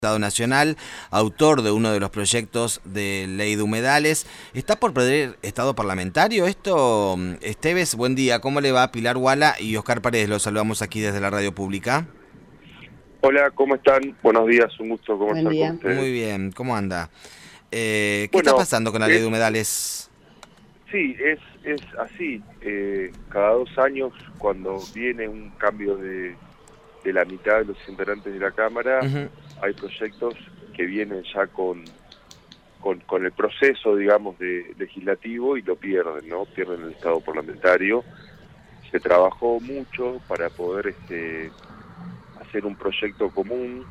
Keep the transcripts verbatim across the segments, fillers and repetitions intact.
Estado Nacional, autor de uno de los proyectos de ley de humedales. ¿Está por perder estado parlamentario esto? Esteves, buen día. ¿Cómo le va? Pilar Guala y Oscar Paredes, los saludamos aquí desde la radio pública. Hola, ¿cómo están? Buenos días, un gusto conversar con ustedes. Muy bien, ¿cómo anda? Eh, ¿Qué bueno, está pasando con la es, ley de humedales? Sí, es, es así. Eh, cada dos años, cuando viene un cambio de, de la mitad de los integrantes de la Cámara, uh-huh. hay proyectos que vienen ya con, con, con el proceso, digamos, de legislativo y lo pierden, ¿no? Pierden el estado parlamentario. Se trabajó mucho para poder este, hacer un proyecto común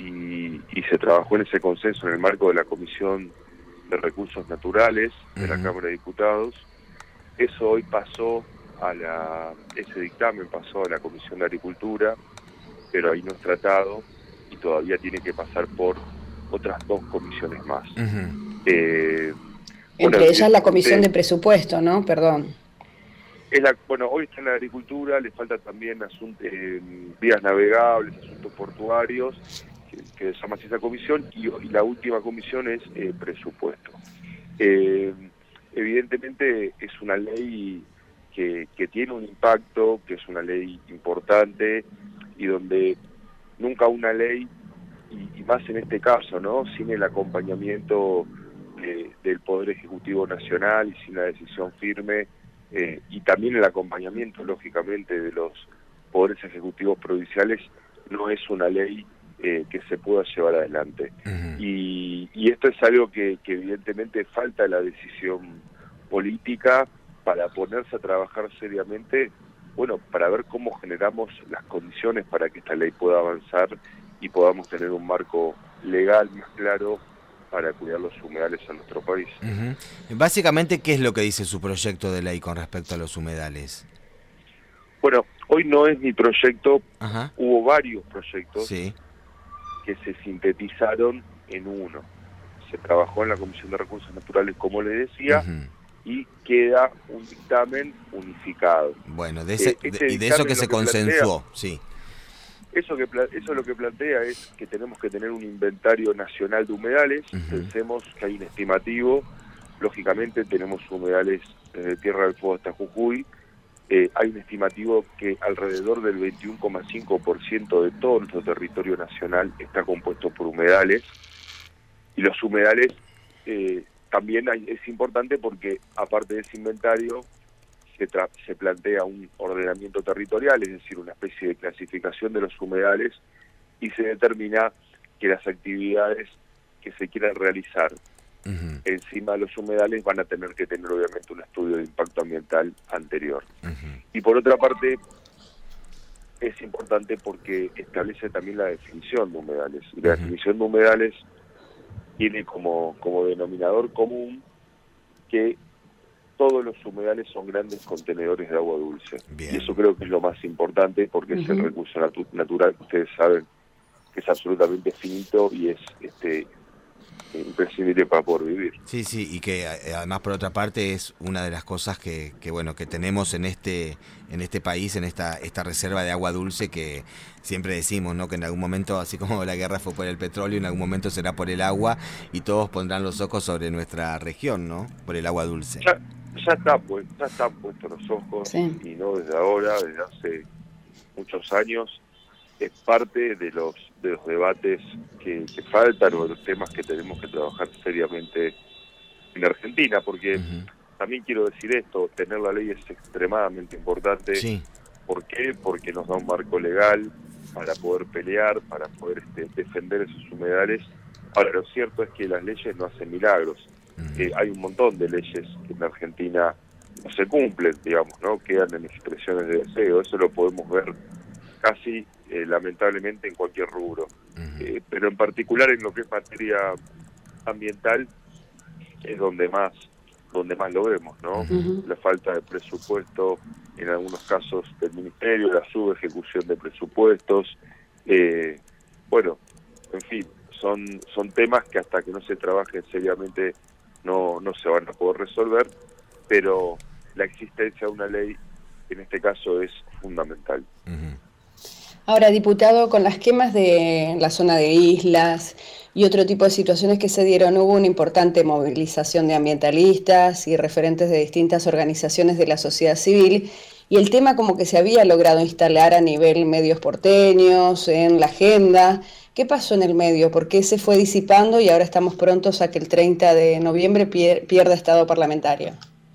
y, y se trabajó en ese consenso en el marco de la Comisión de Recursos Naturales de uh-huh. la Cámara de Diputados. Eso hoy pasó a la, ese dictamen pasó a la Comisión de Agricultura, pero ahí no es tratado y todavía tiene que pasar por otras dos comisiones más. Uh-huh. eh, Entre bueno, ellas la Comisión de Presupuesto, ¿no? Perdón. Es la, bueno, hoy está en la agricultura, le falta también asuntos, eh, vías navegables, asuntos portuarios, que, que se llama así esa comisión, y, y la última comisión es eh, presupuesto. Eh, evidentemente es una ley que, que tiene un impacto, que es una ley importante, y donde nunca una ley, y, y más en este caso, ¿no?, sin el acompañamiento de, del Poder Ejecutivo Nacional y sin la decisión firme, Eh, y también el acompañamiento, lógicamente, de los poderes ejecutivos provinciales, no es una ley eh, que se pueda llevar adelante. Uh-huh. Y, y esto es algo que, que evidentemente falta la decisión política para ponerse a trabajar seriamente, bueno, para ver cómo generamos las condiciones para que esta ley pueda avanzar y podamos tener un marco legal más claro para cuidar los humedales en nuestro país. Uh-huh. Básicamente, ¿qué es lo que dice su proyecto de ley con respecto a los humedales? Bueno, hoy no es mi proyecto, uh-huh. hubo varios proyectos sí. que se sintetizaron en uno. Se trabajó en la Comisión de Recursos Naturales, como les decía, uh-huh. y queda un dictamen unificado. Bueno, de ese, eh, este de, y de eso que se que consensuó, plantea, sí. Eso, que, eso lo que plantea es que tenemos que tener un inventario nacional de humedales. Uh-huh. Pensemos que hay un estimativo, lógicamente tenemos humedales desde Tierra del Fuego hasta Jujuy, eh, hay un estimativo que alrededor del veintiuno coma cinco por ciento de todo nuestro territorio nacional está compuesto por humedales, y los humedales eh, también hay, es importante porque aparte de ese inventario Se, tra- se plantea un ordenamiento territorial, es decir, una especie de clasificación de los humedales, y se determina que las actividades que se quieran realizar uh-huh. encima de los humedales van a tener que tener obviamente un estudio de impacto ambiental anterior. Uh-huh. Y por otra parte, es importante porque establece también la definición de humedales, y la uh-huh. definición de humedales tiene como, como denominador común que todos los humedales son grandes contenedores de agua dulce. Bien. Y eso creo que es lo más importante porque uh-huh. es el recurso natu- natural que ustedes saben que es absolutamente finito y es este imprescindible para poder vivir. Sí, sí, y que además por otra parte es una de las cosas que, que bueno que tenemos en este en este país, en esta esta reserva de agua dulce que siempre decimos, ¿no?, que en algún momento, así como la guerra fue por el petróleo, en algún momento será por el agua, y todos pondrán los ojos sobre nuestra región, ¿no?, por el agua dulce. Ya, ya está pues, ya están puestos los ojos, sí. Y no desde ahora, desde hace muchos años. Es parte de los de los debates que, que faltan, o de los temas que tenemos que trabajar seriamente en Argentina, porque uh-huh. también quiero decir esto, tener la ley es extremadamente importante. Sí. ¿Por qué? Porque nos da un marco legal para poder pelear, para poder este, defender esos humedales. Ahora, lo cierto es que las leyes no hacen milagros. Uh-huh. Eh, hay un montón de leyes que en Argentina no se cumplen, digamos, ¿no? Quedan en expresiones de deseo. Eso lo podemos ver casi eh, lamentablemente en cualquier rubro, uh-huh. eh, pero en particular en lo que es materia ambiental es donde más donde más lo vemos, ¿no? Uh-huh. La falta de presupuesto en algunos casos del ministerio, la subejecución de presupuestos, eh, bueno, en fin, son son temas que hasta que no se trabajen seriamente no no se van a poder resolver, pero la existencia de una ley en este caso es fundamental. Uh-huh. Ahora, diputado, con las quemas de la zona de islas y otro tipo de situaciones que se dieron, hubo una importante movilización de ambientalistas y referentes de distintas organizaciones de la sociedad civil, y el tema como que se había logrado instalar a nivel medios porteños, en la agenda. ¿Qué pasó en el medio? ¿Por qué se fue disipando y ahora estamos prontos a que el treinta de noviembre pier- pierda estado parlamentario?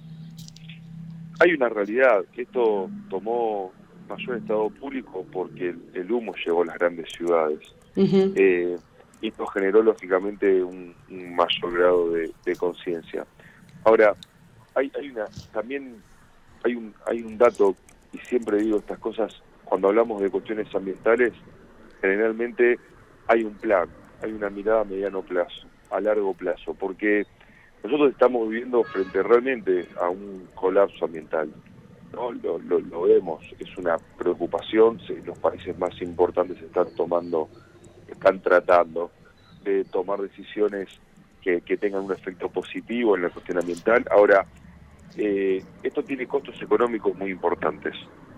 Hay una realidad, esto tomó mayor estado público porque el, el humo llegó a las grandes ciudades. Uh-huh. Eh, y esto generó lógicamente un, un mayor grado de, de conciencia. Ahora, hay, hay una, también hay un, hay un dato, y siempre digo estas cosas, cuando hablamos de cuestiones ambientales, generalmente hay un plan, hay una mirada a mediano plazo, a largo plazo, porque nosotros estamos viviendo frente realmente a un colapso ambiental, ¿no? Lo, lo, lo vemos, es una preocupación, los países más importantes están tomando, están tratando de tomar decisiones que, que tengan un efecto positivo en la cuestión ambiental. Ahora, eh, esto tiene costos económicos muy importantes.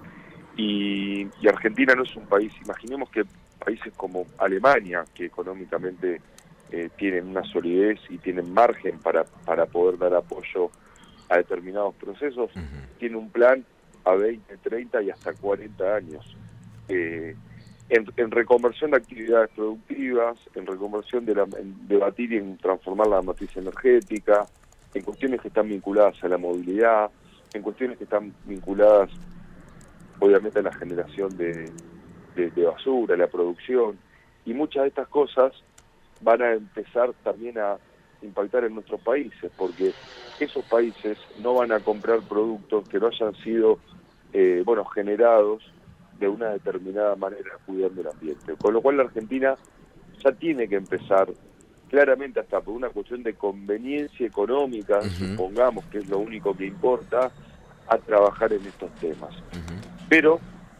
Y, y Argentina no es un país, imaginemos que países como Alemania, que económicamente eh, tienen una solidez y tienen margen para, para poder dar apoyo a determinados procesos, uh-huh. tiene un plan a veinte, treinta y hasta cuarenta años. Eh, en, en reconversión de actividades productivas, en reconversión de, la, en debatir y en transformar la matriz energética, en cuestiones que están vinculadas a la movilidad, en cuestiones que están vinculadas obviamente a la generación de, de, de basura, la producción, y muchas de estas cosas van a empezar también a impactar en nuestros países, porque esos países no van a comprar productos que no hayan sido eh, bueno, generados de una determinada manera cuidando el ambiente. Con lo cual la Argentina ya tiene que empezar, claramente hasta por una cuestión de conveniencia económica, uh-huh. supongamos que es lo único que importa, a trabajar en estos temas. Uh-huh. Pero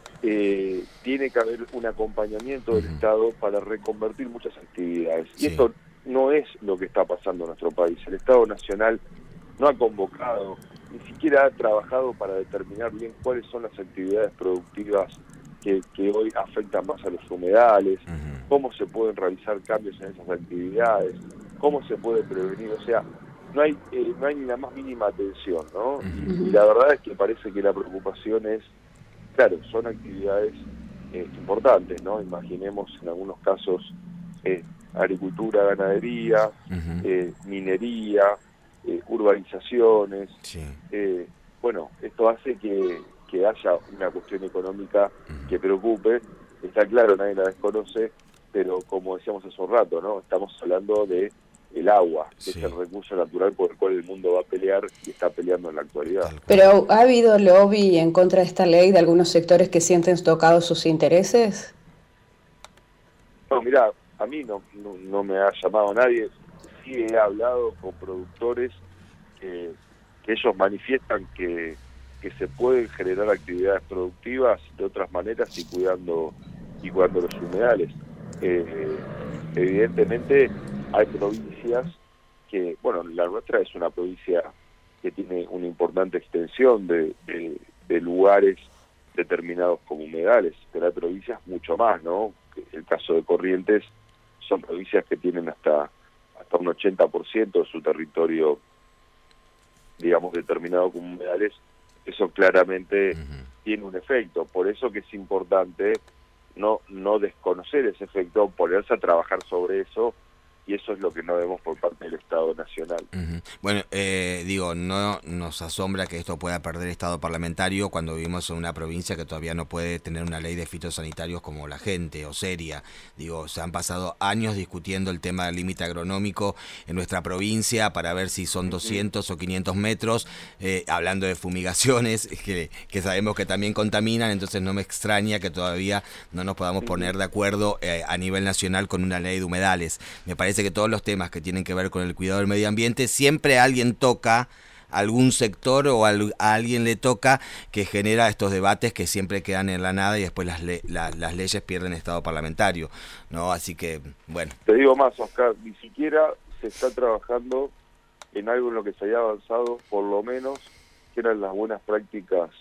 eh, tiene que haber un acompañamiento del uh-huh. Estado para reconvertir muchas actividades. Sí. Y esto no es lo que está pasando en nuestro país. El Estado Nacional no ha convocado, ni siquiera ha trabajado para determinar bien cuáles son las actividades productivas que, que hoy afectan más a los humedales, uh-huh. cómo se pueden realizar cambios en esas actividades, cómo se puede prevenir. O sea, no hay eh, no hay ni la más mínima atención, ¿no? Uh-huh. Y, y la verdad es que parece que la preocupación es, claro, son actividades eh, importantes, ¿no? Imaginemos en algunos casos eh, agricultura, ganadería, uh-huh. eh, minería, eh, urbanizaciones. Sí. Eh, bueno, esto hace que, que haya una cuestión económica uh-huh. que preocupe. Está claro, nadie la desconoce, pero como decíamos hace un rato, ¿no? Estamos hablando de el agua, que sí. es el recurso natural por el cual el mundo va a pelear y está peleando en la actualidad. ¿Pero ha habido lobby en contra de esta ley de algunos sectores que sienten tocados sus intereses? No, mirá, a mí no, no, no me ha llamado nadie. Sí he hablado con productores que, que ellos manifiestan que, que se pueden generar actividades productivas de otras maneras y cuidando, y cuidando los humedales. Eh, evidentemente hay provincias que, bueno, la nuestra es una provincia que tiene una importante extensión de, de, de lugares determinados como humedales, pero hay provincias mucho más, ¿no? El caso de Corrientes son provincias que tienen hasta hasta un ochenta por ciento de su territorio, digamos, determinado como humedales. Eso claramente uh-huh. tiene un efecto, por eso que es importante no no desconocer ese efecto, ponerse a trabajar sobre eso, y eso es lo que no vemos por parte del Estado Nacional. Uh-huh. Bueno, eh, digo, no nos asombra que esto pueda perder estado parlamentario cuando vivimos en una provincia que todavía no puede tener una ley de fitosanitarios como la gente, o seria. Digo, se han pasado años discutiendo el tema del límite agronómico en nuestra provincia para ver si son doscientos uh-huh. o quinientos metros, eh, hablando de fumigaciones, que, que sabemos que también contaminan, entonces no me extraña que todavía no nos podamos uh-huh. poner de acuerdo eh, a nivel nacional con una ley de humedales. Me parece que todos los temas que tienen que ver con el cuidado del medio ambiente, siempre alguien toca, algún sector o a alguien le toca, que genera estos debates que siempre quedan en la nada y después las, le la, las leyes pierden estado parlamentario, ¿no? Así que, bueno. Te digo más, Oscar, ni siquiera se está trabajando en algo en lo que se haya avanzado, por lo menos, que eran las buenas prácticas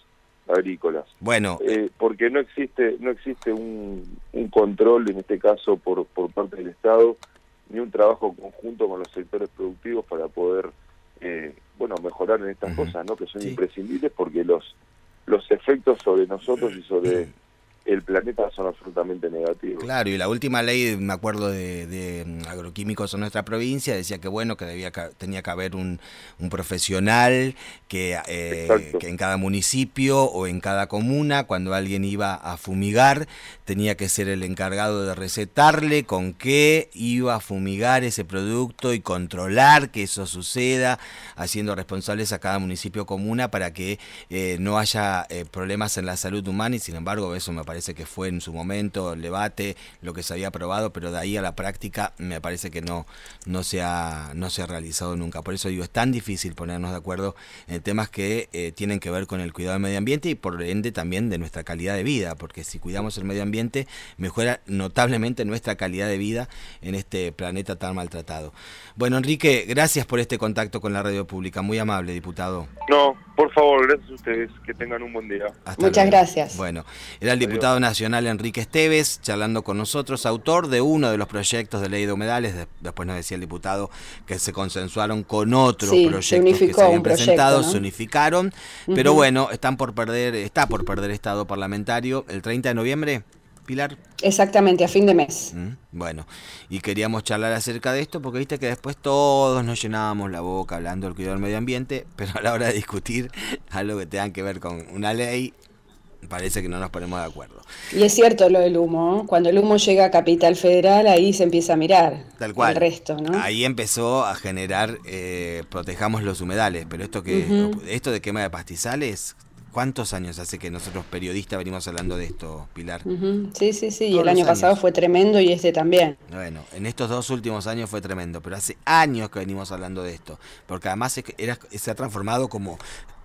agrícolas. Bueno, eh, porque no existe no existe un, un control, en este caso por, por parte del Estado, ni un trabajo conjunto con los sectores productivos para poder eh, bueno mejorar en estas uh-huh. cosas, ¿no? Que son sí. imprescindibles, porque los los efectos sobre nosotros y sobre el planeta son absolutamente negativos. Claro, y la última ley, me acuerdo de, de agroquímicos en nuestra provincia, decía que bueno, que debía tenía que haber un, un profesional que, eh, que en cada municipio o en cada comuna, cuando alguien iba a fumigar, tenía que ser el encargado de recetarle con qué iba a fumigar ese producto y controlar que eso suceda, haciendo responsables a cada municipio o comuna para que eh, no haya eh, problemas en la salud humana, y sin embargo eso me parece parece que fue en su momento el debate, lo que se había aprobado, pero de ahí a la práctica me parece que no, no, se, ha, no se ha realizado nunca. Por eso digo, es tan difícil ponernos de acuerdo en temas que eh, tienen que ver con el cuidado del medio ambiente y por ende también de nuestra calidad de vida, porque si cuidamos el medio ambiente mejora notablemente nuestra calidad de vida en este planeta tan maltratado. Bueno, Enrique, gracias por este contacto con la radio pública, muy amable, diputado. No, por favor, gracias a ustedes, que tengan un buen día. Hasta Muchas luego. Gracias. Bueno, era el diputado Adiós. Nacional Enrique Esteves, charlando con nosotros, autor de uno de los proyectos de ley de humedales. De, después nos decía el diputado que se consensuaron con otros sí, proyectos que se habían presentado, proyecto, ¿no? Se unificaron, uh-huh. pero bueno, están por perder, está por perder estado parlamentario el treinta de noviembre. Pilar. Exactamente, a fin de mes. Mm, bueno, y queríamos charlar acerca de esto porque viste que después todos nos llenábamos la boca hablando del cuidado del medio ambiente, pero a la hora de discutir algo que tenga que ver con una ley, parece que no nos ponemos de acuerdo. Y es cierto lo del humo, ¿eh? Cuando el humo llega a Capital Federal, ahí se empieza a mirar. Tal cual. El resto, ¿no? Ahí empezó a generar, eh, protejamos los humedales, pero esto que uh-huh. esto de quema de pastizales... ¿Cuántos años hace que nosotros periodistas venimos hablando de esto, Pilar? Uh-huh. Sí, sí, sí, y el año pasado fue tremendo y este también. Bueno, en estos dos últimos años fue tremendo, pero hace años que venimos hablando de esto, porque además es, era, se ha transformado como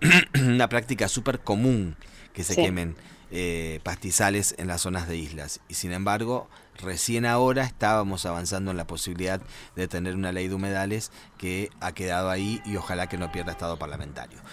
una práctica súper común que se sí. quemen eh, pastizales en las zonas de islas, y sin embargo... Recién ahora estábamos avanzando en la posibilidad de tener una ley de humedales que ha quedado ahí y ojalá que no pierda estado parlamentario.